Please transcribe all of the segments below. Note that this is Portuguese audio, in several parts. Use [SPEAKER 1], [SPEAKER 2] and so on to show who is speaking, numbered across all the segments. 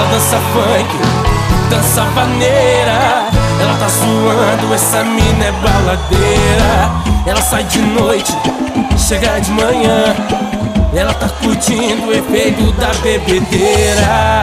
[SPEAKER 1] dança funk, dança vaneira. Ela tá suando, essa mina é baladeira. Ela sai de noite, chega de manhã. Ela tá curtindo o efeito da bebedeira.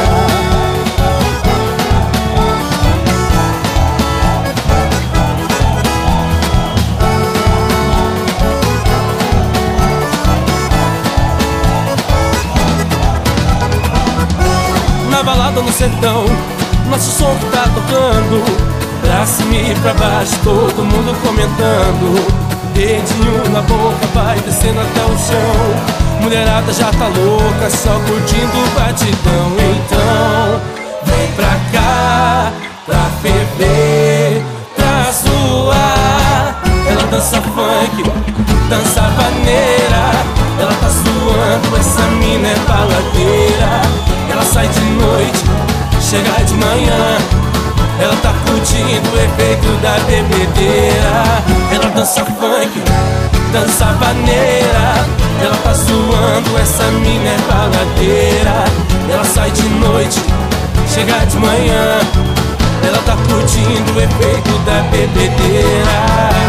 [SPEAKER 1] Na balada no sertão, nosso som que tá tocando. Pra cima e pra baixo, todo mundo comentando. Dedinho na boca, vai descendo até o chão. Mulherada já tá louca, só curtindo o batidão. Então, vem pra cá, pra ferver, pra zoar. Ela dança funk, dança vaneira. Ela tá zoando, essa mina é baladeira. Ela sai de noite, chega de manhã. Ela tá curtindo o efeito da bebedeira. Ela dança funk, dança vaneira. Ela tá suando, essa mina é baladeira. Ela sai de noite, chega de manhã. Ela tá curtindo o efeito da bebedeira.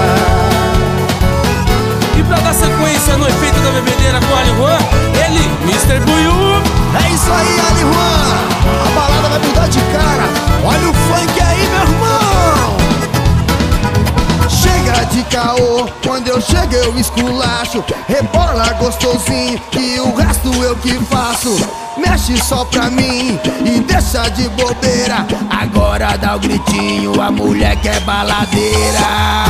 [SPEAKER 1] E pra dar sequência no efeito da bebedeira com Ali Juan, ele, Mr. Buiú.
[SPEAKER 2] É isso aí, Ali Juan. A balada vai mudar de cara. Olha o funk aí, meu irmão. Chega de caô, quando eu chego eu esculacho. Rebola gostosinho, que o resto eu que faço. Mexe só pra mim e deixa de bobeira. Agora dá o gritinho, a mulher quer baladeira.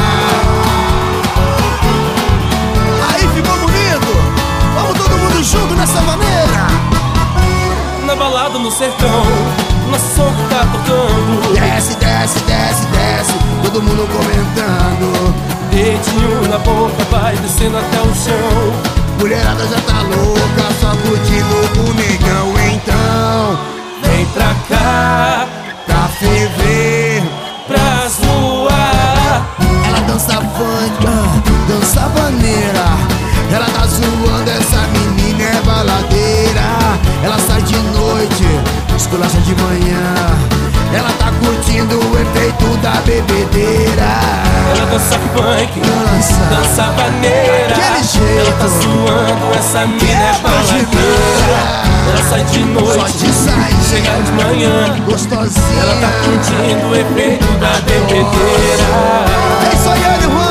[SPEAKER 2] Aí ficou bonito. Vamos todo mundo junto nessa maneira.
[SPEAKER 1] Na balada no sertão, nosso som que tá tocando.
[SPEAKER 2] Desce, desce, desce, desce, todo mundo comentando.
[SPEAKER 1] Dedinho na boca, vai descendo até o chão.
[SPEAKER 2] Mulherada já tá louca, só curtindo o negão. Então,
[SPEAKER 1] vem pra cá,
[SPEAKER 2] pra ferver,
[SPEAKER 1] pra zoar.
[SPEAKER 2] Ela dança funk, dança vaneira. Ela tá zoando, essa menina é baladeira. Ela sai de noite, esculacha de manhã. Ela tá curtindo o efeito da bebedeira.
[SPEAKER 1] Ela dança funk, dança vaneira. Ela tá suando, essa mina é baladeira. Ela sai de noite, chega de manhã.
[SPEAKER 2] Gostosinha.
[SPEAKER 1] Ela tá curtindo o efeito da bebedeira.
[SPEAKER 2] É isso aí, Ali Juan.